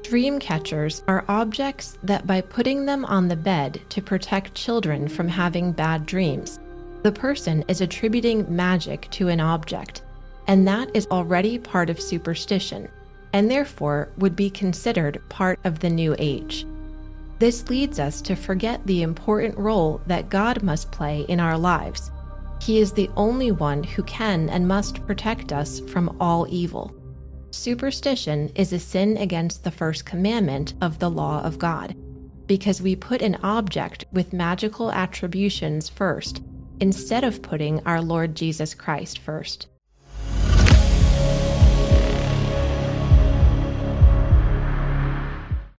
Dream catchers are objects that by putting them on the bed to protect children from having bad dreams, the person is attributing magic to an object, and that is already part of superstition, and therefore would be considered part of the New Age. This leads us to forget the important role that God must play in our lives. He is the only one who can and must protect us from all evil. Superstition is a sin against the first commandment of the law of God, because we put an object with magical attributions first, instead of putting our Lord Jesus Christ first.